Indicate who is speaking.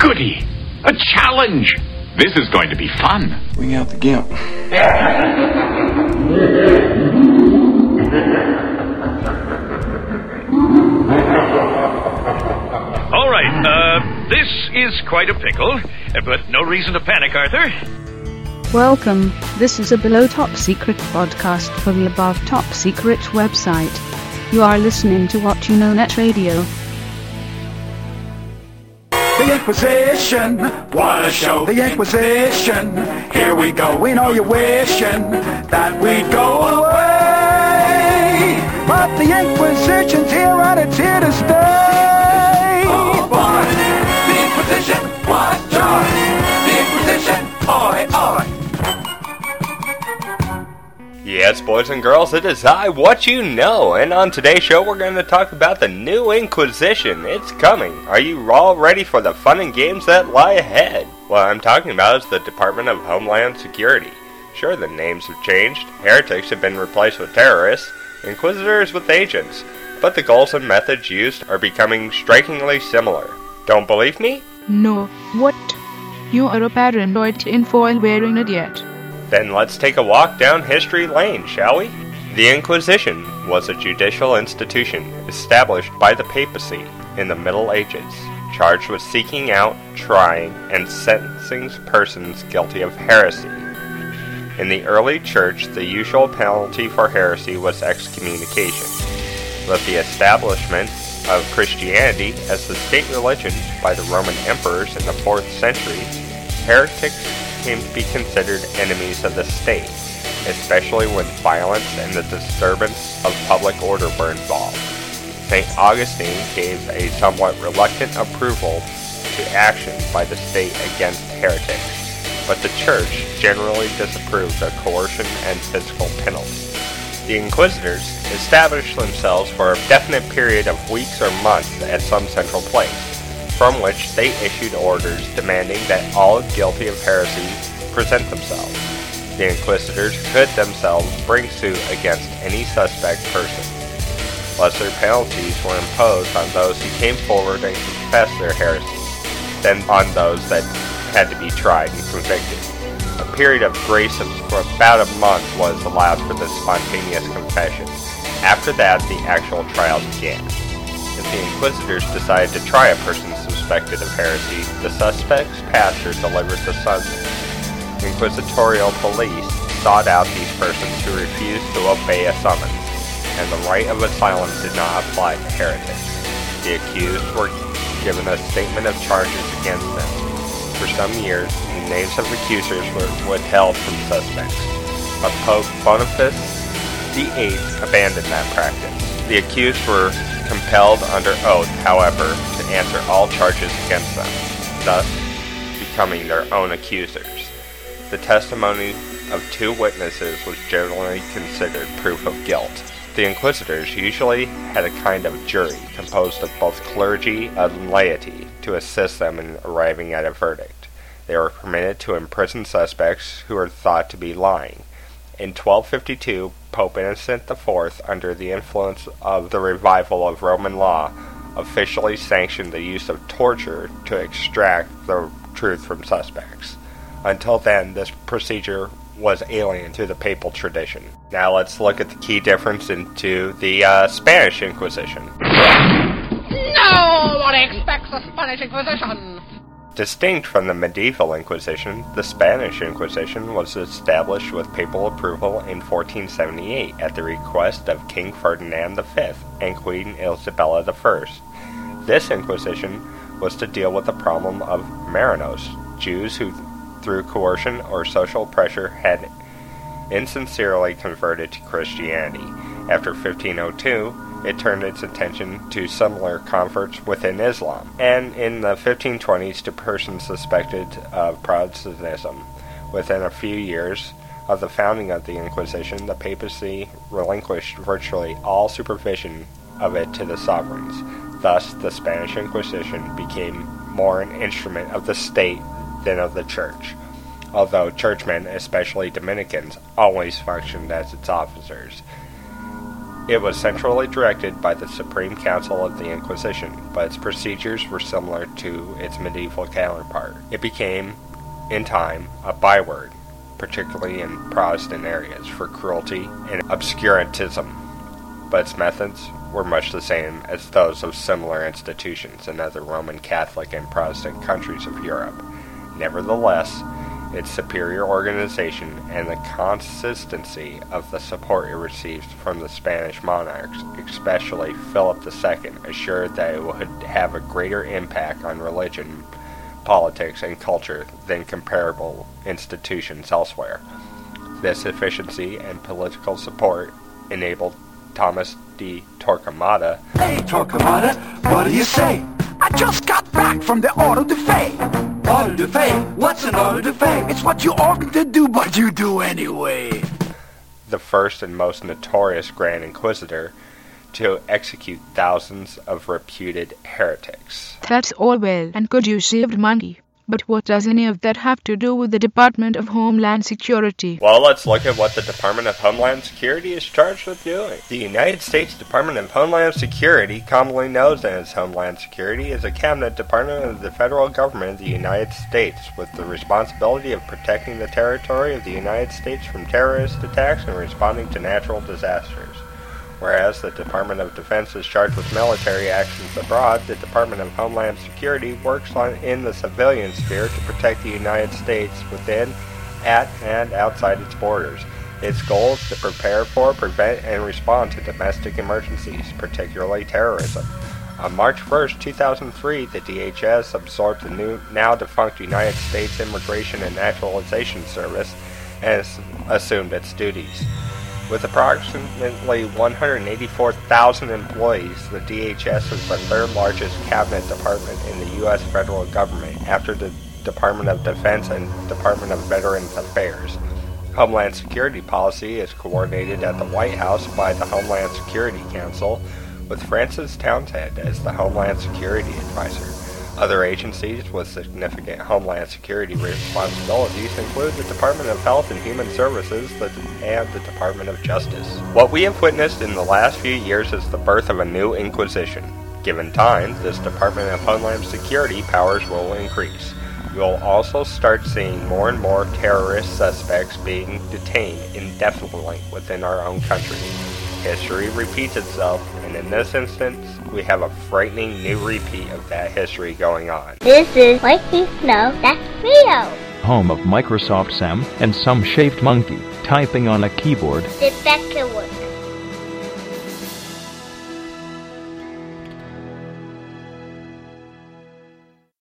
Speaker 1: Goody! A challenge! This is going to be fun.
Speaker 2: Bring out the gimp.
Speaker 3: All right, this is quite a pickle, but no reason to panic, Arthur.
Speaker 4: Welcome. This is a Below Top Secret podcast for the Above Top Secret website. You are listening to What You Know Net Radio.
Speaker 5: The Inquisition, what a show. The Inquisition, here we go. We know you're wishing that we'd go away, but the Inquisition's here and it's here to stay. Oh boy, the Inquisition, what joy. The Inquisition, oi, oi.
Speaker 6: Yes, boys and girls, it is I, What You Know, and on today's show we're going to talk about the new Inquisition. It's coming. Are you all ready for the fun and games that lie ahead? What I'm talking about is the Department of Homeland Security. Sure, the names have changed. Heretics have been replaced with terrorists, Inquisitors with agents, but the goals and methods used are becoming strikingly similar. Don't believe me?
Speaker 7: No. What? You are a paranoid tinfoil wearing idiot.
Speaker 6: Then let's take a walk down history lane, shall we? The Inquisition was a judicial institution established by the papacy in the Middle Ages, charged with seeking out, trying, and sentencing persons guilty of heresy. In the early church, the usual penalty for heresy was excommunication. With the establishment of Christianity as the state religion by the Roman emperors in the 4th century, heretics came to be considered enemies of the state, especially when violence and the disturbance of public order were involved. St. Augustine gave a somewhat reluctant approval to action by the state against heretics, but the Church generally disapproved of coercion and physical penalty. The Inquisitors established themselves for a definite period of weeks or months at some central place, from which they issued orders demanding that all guilty of heresy present themselves. The Inquisitors could themselves bring suit against any suspect person. Lesser penalties were imposed on those who came forward and confessed their heresy, than on those that had to be tried and convicted. A period of grace of about a month was allowed for this spontaneous confession. After that, the actual trial began. If the Inquisitors decided to try a person suspected of heresy, the suspect's pastor delivered the sentence. Inquisitorial police sought out these persons who refused to obey a summons, and the right of asylum did not apply to heretics. The accused were given a statement of charges against them. For some years, the names of accusers were withheld from suspects, but Pope Boniface VIII abandoned that practice. The accused were compelled under oath, however, to answer all charges against them, thus becoming their own accusers. The testimony of 2 witnesses was generally considered proof of guilt. The Inquisitors usually had a kind of jury composed of both clergy and laity to assist them in arriving at a verdict. They were permitted to imprison suspects who were thought to be lying. In 1252, Pope Innocent IV, under the influence of the revival of Roman law, officially sanctioned the use of torture to extract the truth from suspects. Until then, this procedure was alien to the papal tradition. Now let's look at the key difference into the Spanish Inquisition.
Speaker 8: No one expects the Spanish Inquisition!
Speaker 6: Distinct from the medieval Inquisition, the Spanish Inquisition was established with papal approval in 1478 at the request of King Ferdinand V and Queen Isabella I. This Inquisition was to deal with the problem of Marranos, Jews who, through coercion or social pressure, had insincerely converted to Christianity. After 1502, it turned its attention to similar converts within Islam, and in the 1520s to persons suspected of Protestantism. Within a few years of the founding of the Inquisition, the papacy relinquished virtually all supervision of it to the sovereigns. Thus, the Spanish Inquisition became more an instrument of the state than of the church, although churchmen, especially Dominicans, always functioned as its officers. It was centrally directed by the Supreme Council of the Inquisition, but its procedures were similar to its medieval counterpart. It became, in time, a byword, particularly in Protestant areas, for cruelty and obscurantism, but its methods were much the same as those of similar institutions in other Roman Catholic and Protestant countries of Europe. Nevertheless, its superior organization and the consistency of the support it received from the Spanish monarchs, especially Philip II, assured that it would have a greater impact on religion, politics, and culture than comparable institutions elsewhere. This efficiency and political support enabled Thomas de Torquemada.
Speaker 5: Hey, Torquemada, what do you say? I just got back from the Auto de Fe. Auto de Fe? What's an Auto de Fe? It's what you oughtn't to do, but you do anyway.
Speaker 6: The first and most notorious Grand Inquisitor to execute thousands of reputed heretics.
Speaker 7: That's all well and good, you saved money. But what does any of that have to do with the Department of Homeland Security?
Speaker 6: Well, let's look at what the Department of Homeland Security is charged with doing. The United States Department of Homeland Security, commonly known as Homeland Security, is a cabinet department of the federal government of the United States with the responsibility of protecting the territory of the United States from terrorist attacks and responding to natural disasters. Whereas the Department of Defense is charged with military actions abroad, the Department of Homeland Security works in the civilian sphere to protect the United States within, at, and outside its borders. Its goal is to prepare for, prevent, and respond to domestic emergencies, particularly terrorism. On March 1, 2003, the DHS absorbed the now-defunct United States Immigration and Naturalization Service and assumed its duties. With approximately 184,000 employees, the DHS is the third largest cabinet department in the U.S. federal government after the Department of Defense and Department of Veterans Affairs. Homeland Security policy is coordinated at the White House by the Homeland Security Council, with Francis Townsend as the Homeland Security Advisor. Other agencies with significant Homeland Security responsibilities include the Department of Health and Human Services and the Department of Justice. What we have witnessed in the last few years is the birth of a new Inquisition. Given time, this Department of Homeland Security powers will increase. We will also start seeing more and more terrorist suspects being detained indefinitely within our own country. History repeats itself, and in this instance, we have a frightening new repeat of that history going on.
Speaker 2: This is Mikey Snow, that's Rio.
Speaker 9: Home of Microsoft Sam and some shaved monkey typing on a keyboard.
Speaker 2: Did that work?